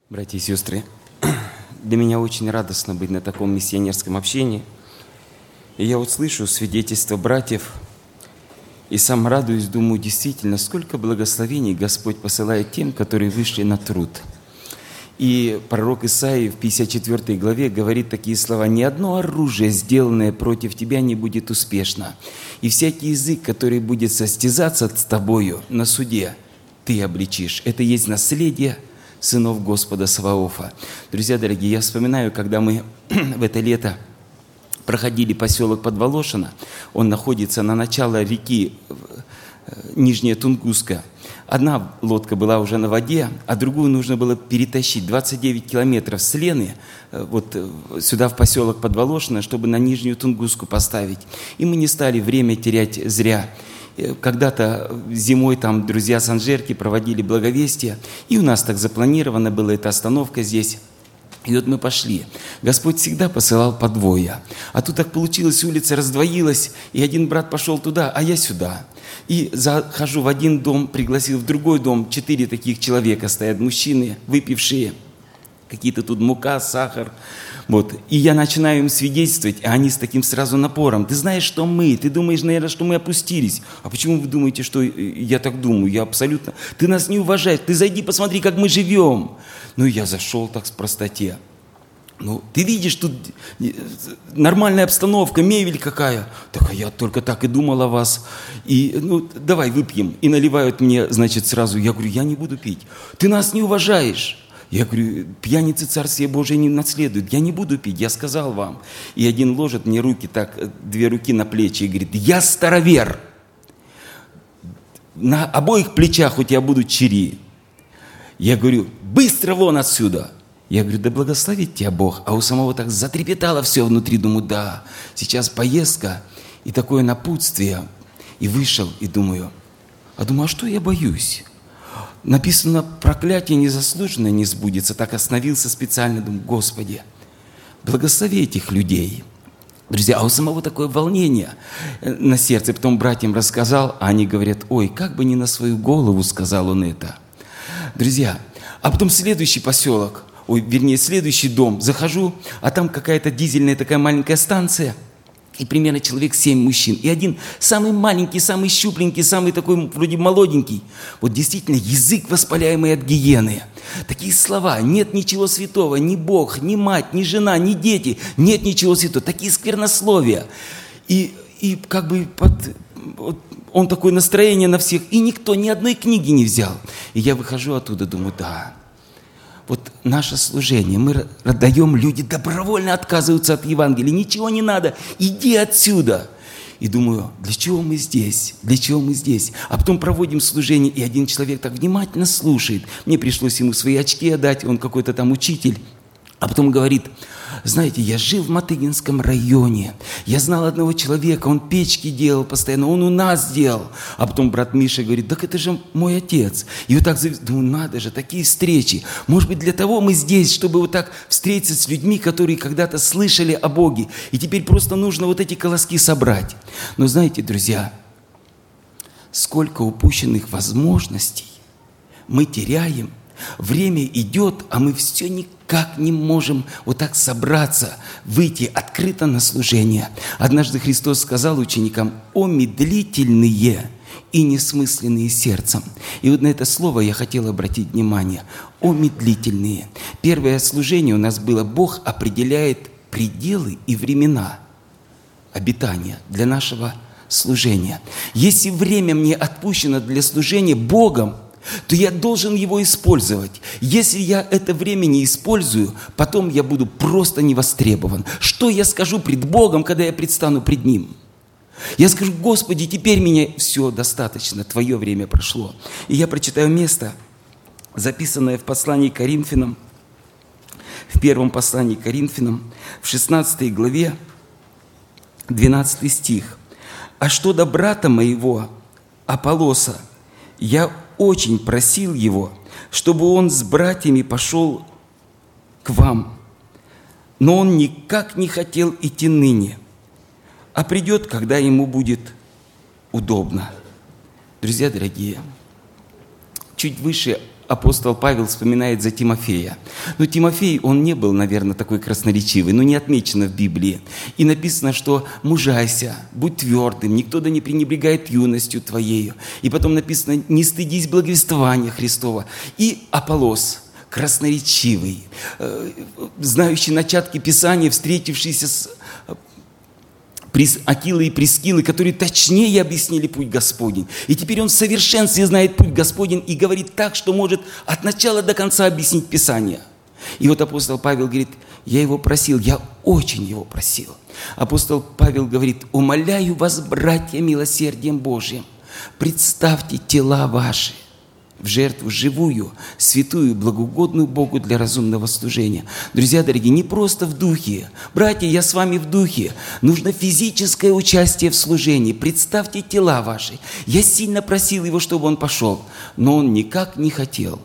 Братья и сестры, для меня очень радостно быть на таком миссионерском общении. И я вот слышу свидетельства братьев, и сам радуюсь, думаю, действительно, сколько благословений Господь посылает тем, которые вышли на труд. И пророк Исаия в 54 главе говорит такие слова: «Ни одно оружие, сделанное против тебя, не будет успешно, и всякий язык, который будет состязаться с тобою на суде, ты обличишь». Это есть наследие сынов Господа Саваофа. Друзья дорогие, я вспоминаю, когда мы в это лето проходили поселок Подволошино, он находится на начало реки Нижняя Тунгуска. Одна лодка была уже на воде, а другую нужно было перетащить 29 километров с Лены вот сюда, в поселок Подволошино, чтобы на Нижнюю Тунгуску поставить. И мы не стали время терять зря. Когда-то зимой там друзья с Анжерки проводили благовестие, и у нас так запланирована была эта остановка здесь. И вот мы пошли. Господь всегда посылал по двое. А тут так получилось, улица раздвоилась, и один брат пошел туда, а я сюда. И захожу в один дом, пригласил в другой дом, 4 таких человека стоят, мужчины, выпившие, какие-то тут мука, сахар. Вот. И я начинаю им свидетельствовать, а они с таким сразу напором: ты знаешь, что мы? Ты думаешь, наверное, что мы опустились. А почему вы думаете, что я так думаю? Я абсолютно... Ты нас не уважаешь, ты зайди, посмотри, как мы живем. Ну, я зашел так с простоте. Ну, ты видишь, тут нормальная обстановка, мебель какая. Так, а я только так и думал о вас. И, ну, давай выпьем. И наливают мне, значит, сразу. Я говорю, я не буду пить. Ты нас не уважаешь. Я говорю, пьяницы Царствие Божие не наследуют. Я не буду пить, я сказал вам. И один ложит мне руки, так, 2 руки на плечи и говорит: я старовер. На обоих плечах у тебя будут чири. Я говорю, быстро вон отсюда. Я говорю, да благословит тебя Бог. А у самого так затрепетало все внутри. Думаю, да, сейчас поездка и такое напутствие. И вышел, и думаю, а что я боюсь? Написано, проклятие незаслуженное не сбудется. Так остановился специально, думаю, Господи, благослови этих людей. Друзья, а у самого такое волнение на сердце. Потом братьям рассказал, а они говорят, ой, как бы не на свою голову сказал он это. Друзья, а потом следующий поселок, следующий дом. Захожу, а там какая-то дизельная такая маленькая станция. И примерно человек 7 мужчин. И один самый маленький, самый щупленький, самый такой вроде молоденький. Вот действительно язык, воспаляемый от гиены. Такие слова. Нет ничего святого. Ни Бог, ни мать, ни жена, ни дети. Нет ничего святого. Такие сквернословия. И как бы он такое настроение на всех. И никто ни одной книги не взял. И я выхожу оттуда, думаю, да. Вот наше служение, мы даем, люди добровольно отказываются от Евангелия, ничего не надо, иди отсюда. И думаю, для чего мы здесь? Для чего мы здесь? А потом проводим служение, и один человек так внимательно слушает. Мне пришлось ему свои очки отдать, он какой-то там учитель. А потом говорит, знаете, я жил в Матыгинском районе, я знал одного человека, он печки делал постоянно, он у нас делал. А потом брат Миша говорит, так это же мой отец. И вот так, думаю, надо же, такие встречи. Может быть, для того мы здесь, чтобы вот так встретиться с людьми, которые когда-то слышали о Боге. И теперь просто нужно вот эти колоски собрать. Но знаете, друзья, сколько упущенных возможностей мы теряем. Время идет, а мы все никак не можем вот так собраться, выйти открыто на служение. Однажды Христос сказал ученикам: «О медлительные и несмысленные сердцем». И вот на это слово я хотел обратить внимание. «О медлительные». Первое служение у нас было: Бог определяет пределы и времена обитания для нашего служения. Если время мне отпущено для служения Богом, то я должен его использовать. Если я это время не использую, потом я буду просто не востребован. Что я скажу пред Богом, когда я предстану пред Ним? Я скажу: Господи, теперь меня все достаточно, Твое время прошло. И я прочитаю место, записанное в послании к Коринфянам, в первом послании к Коринфянам, в 16 главе, 12 стих. «А что до брата моего, Аполлоса, я очень просил его, чтобы он с братьями пошел к вам, но он никак не хотел идти ныне, а придет, когда ему будет удобно». Друзья дорогие, чуть выше апостол Павел вспоминает за Тимофея. Но Тимофей, он не был, наверное, такой красноречивый, но не отмечено в Библии. И написано, что «мужайся, будь твердым, никто да не пренебрегает юностью твоею». И потом написано «не стыдись благовествования Христова». И Аполлос, красноречивый, знающий начатки Писания, встретившийся с Акилой и Прискилой, которые точнее объяснили путь Господень. И теперь он в совершенстве знает путь Господень и говорит так, что может от начала до конца объяснить Писание. И вот апостол Павел говорит, я его просил, я очень его просил. Апостол Павел говорит, умоляю вас, братья, милосердием Божьим, представьте тела ваши в жертву живую, святую, благоугодную Богу для разумного служения. Друзья дорогие, не просто в духе. Братья, я с вами в духе. Нужно физическое участие в служении. Представьте тела ваши. Я сильно просил его, чтобы он пошел, но он никак не хотел,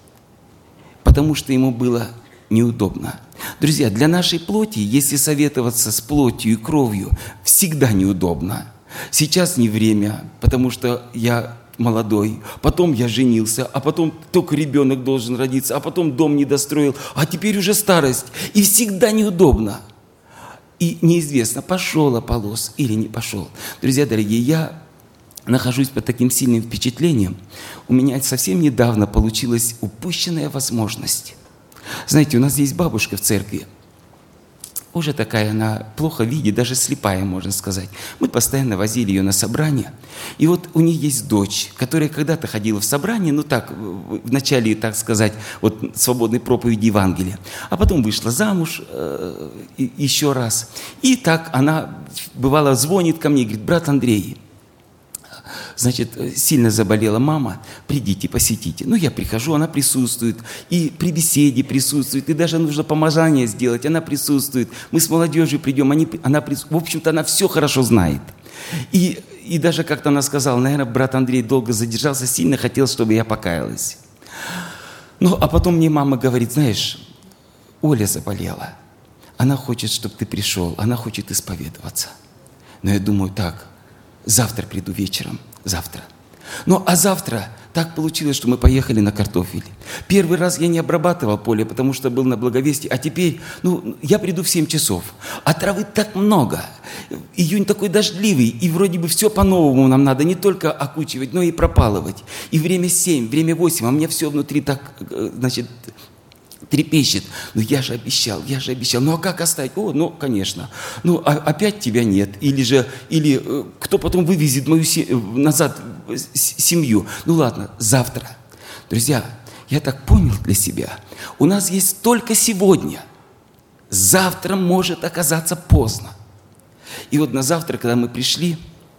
потому что ему было неудобно. Друзья, для нашей плоти, если советоваться с плотью и кровью, всегда неудобно. Сейчас не время, потому что я молодой, потом я женился, а потом только ребенок должен родиться, а потом дом не достроил, а теперь уже старость. И всегда неудобно. И неизвестно, пошел Аполлос или не пошел. Друзья дорогие, я нахожусь под таким сильным впечатлением. У меня совсем недавно получилась упущенная возможность. Знаете, у нас есть бабушка в церкви. Уже такая, она плохо видит, даже слепая, можно сказать. Мы постоянно возили ее на собрания. И вот у нее есть дочь, которая когда-то ходила в собрание, ну так, в начале, так сказать, вот свободной проповеди Евангелия. А потом вышла замуж еще раз. И так она, бывало, звонит ко мне и говорит, брат Андрей, значит, сильно заболела мама, придите, посетите. Ну, я прихожу, она присутствует, и при беседе присутствует, и даже нужно помазание сделать, она присутствует. Мы с молодежью придем, в общем-то, она все хорошо знает. И даже как-то она сказала, наверное, брат Андрей долго задержался, сильно хотел, чтобы я покаялась. Ну, а потом мне мама говорит, знаешь, Оля заболела, она хочет, чтобы ты пришел, она хочет исповедоваться. Но я думаю, так, завтра приду вечером. Завтра. Ну, а завтра так получилось, что мы поехали на картофель. Первый раз я не обрабатывал поле, потому что был на благовестии, а теперь, я приду в 7 часов. А травы так много. Июнь такой дождливый, и вроде бы все по-новому нам надо, не только окучивать, но и пропалывать. И время 7, время 8, а у меня все внутри так, значит, трепещет. Ну, я же обещал. Ну, а как оставить? Конечно. Опять тебя нет. Или кто потом вывезет мою назад семью? Ну, ладно, завтра. Друзья, я так понял для себя. У нас есть только сегодня. Завтра может оказаться поздно. И вот на завтра, когда мы пришли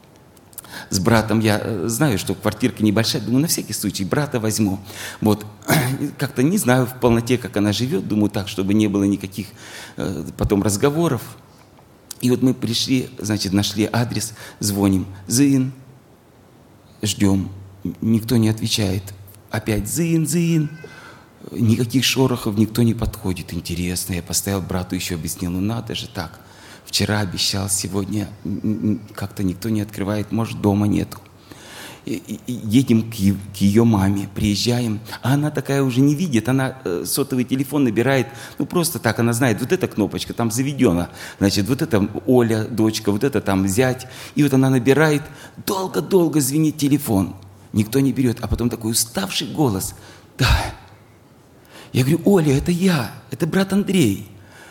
с братом, я знаю, что квартирка небольшая, думаю, на всякий случай брата возьму. Вот, как-то не знаю в полноте, как она живет, думаю так, чтобы не было никаких потом разговоров. И вот мы пришли, значит, нашли адрес, звоним, Зын, ждем, никто не отвечает. Опять Зын, никаких шорохов, никто не подходит. Интересно, я поставил брату, еще объяснил, надо же так. Вчера обещал, сегодня как-то никто не открывает, может, дома нету. Едем к ее маме, приезжаем, а она такая уже не видит, она сотовый телефон набирает, просто так, она знает, вот эта кнопочка там заведена, значит, вот это Оля, дочка, вот это там зять, и вот она набирает, долго-долго звенит телефон, никто не берет, а потом такой уставший голос, да. Я говорю, Оля, это я, это брат Андрей.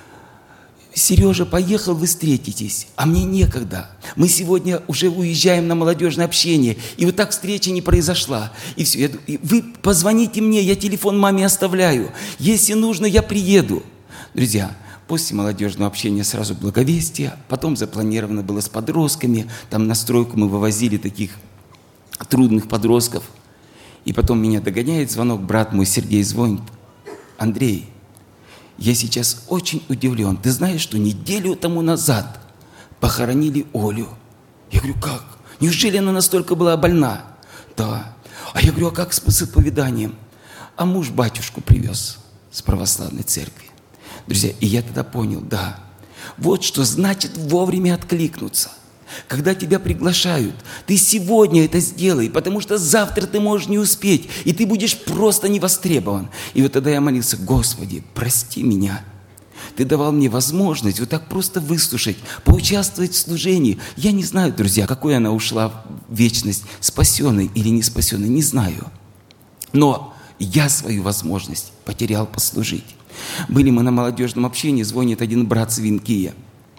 Сережа поехал, вы встретитесь, а мне некогда. Мы сегодня уже уезжаем на молодежное общение, и вот так встреча не произошла. И все. Вы позвоните мне, я телефон маме оставляю. Если нужно, я приеду. Друзья, после молодежного общения сразу благовестие, потом запланировано было с подростками, там на стройку мы вывозили таких трудных подростков. И потом меня догоняет звонок, брат мой Сергей звонит, Андрей, я сейчас очень удивлен. Ты знаешь, что неделю тому назад похоронили Олю? Я говорю, как? Неужели она настолько была больна? Да. А я говорю, а как с исповеданием? А муж батюшку привез с православной церкви. Друзья, и я тогда понял, да. Вот что значит вовремя откликнуться. когда тебя приглашают, ты сегодня это сделай, потому что завтра ты можешь не успеть, и ты будешь просто не востребован. И вот тогда я молился: Господи, прости меня. Ты давал мне возможность вот так просто выслушать, поучаствовать в служении. Я не знаю, друзья, какой она ушла в вечность, спасенной или не спасенной, не знаю. Но я свою возможность потерял послужить. Были мы на молодежном общении, звонит один брат с Винкия.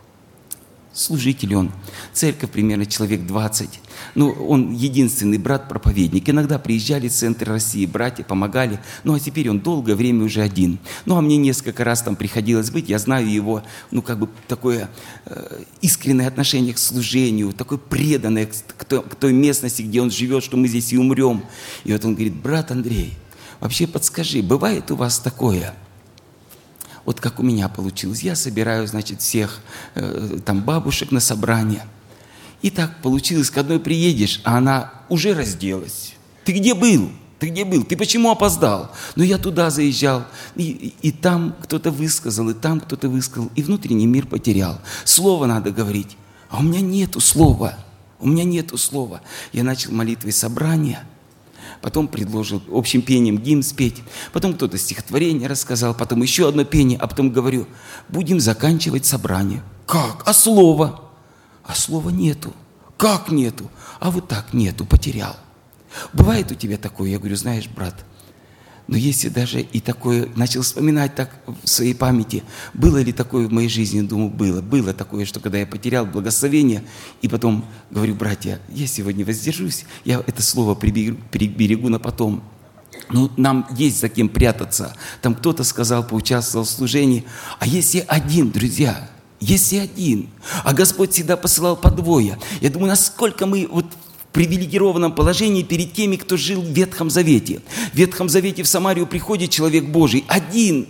Служитель он, церковь примерно человек 20. Он единственный брат-проповедник. Иногда приезжали в центр России, братья помогали. А теперь он долгое время уже один. А мне несколько раз там приходилось быть. Я знаю его, такое искреннее отношение к служению, такое преданное к той местности, где он живет, что мы здесь и умрем. И вот он говорит: брат Андрей, вообще подскажи, бывает у вас такое? Вот как у меня получилось. Я собираю, всех бабушек на собрание. И так получилось, к одной приедешь, а она уже разделась. Ты где был? Ты где был? Ты почему опоздал? Я туда заезжал, и там кто-то высказал, и там кто-то высказал, и внутренний мир потерял. Слово надо говорить, а у меня нету слова. У меня нету слова. Я начал молитвой собрания, потом предложил общим пением гимн спеть, потом кто-то стихотворение рассказал, потом еще одно пение, а потом говорю: будем заканчивать собрание. Как? А слова? А слова нету. Как нету? А вот так нету, потерял. Бывает у тебя такое? Я говорю: знаешь, брат, если даже и такое, начал вспоминать так в своей памяти, было ли такое в моей жизни? Думаю, было. Было такое, что когда я потерял благословение, и потом говорю: братья, я сегодня воздержусь, я это слово приберегу на потом. Нам есть за кем прятаться. Там кто-то сказал, поучаствовал в служении. А если один, друзья, если один, а Господь всегда посылал по двое. Я думаю, насколько мы в привилегированном положении перед теми, кто жил в Ветхом Завете. В Ветхом Завете в Самарию приходит человек Божий, один,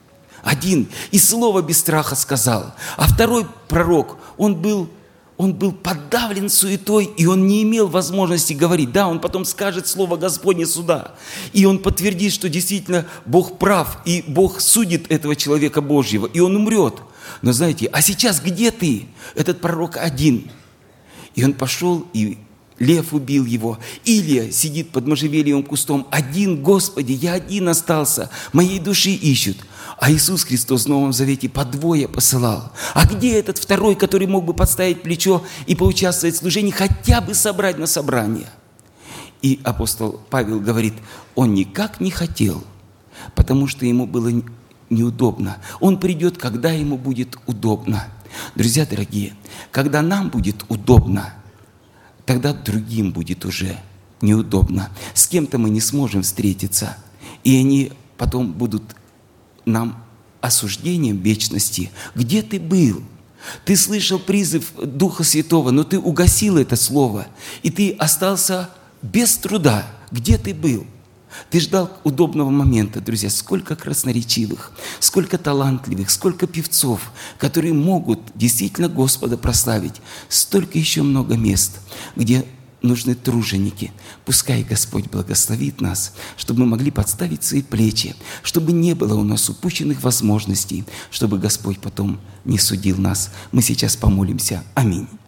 и слово без страха сказал. А второй пророк, он был подавлен суетой, и он не имел возможности говорить. Да, он потом скажет слово Господне суда, и он подтвердит, что действительно Бог прав, и Бог судит этого человека Божьего, и он умрет. Но знаете, а сейчас где ты? Этот пророк один. И он пошел, и лев убил его. Илия сидит под можжевельевым кустом. Один, Господи, я один остался. Моей души ищут. А Иисус Христос в Новом Завете по двое посылал. А где этот второй, который мог бы подставить плечо и поучаствовать в служении, хотя бы собрать на собрание? И апостол Павел говорит: он никак не хотел, потому что ему было неудобно. Он придет, когда ему будет удобно. Друзья дорогие, когда нам будет удобно, тогда другим будет уже неудобно. С кем-то мы не сможем встретиться, и они потом будут нам осуждением вечности. Где ты был? Ты слышал призыв Духа Святого, но ты угасил это слово, и ты остался без труда. Где ты был? Ты ждал удобного момента, друзья. Сколько красноречивых, сколько талантливых, сколько певцов, которые могут действительно Господа прославить. Столько еще много мест, где нужны труженики. Пускай Господь благословит нас, чтобы мы могли подставить свои плечи, чтобы не было у нас упущенных возможностей, чтобы Господь потом не судил нас. Мы сейчас помолимся. Аминь.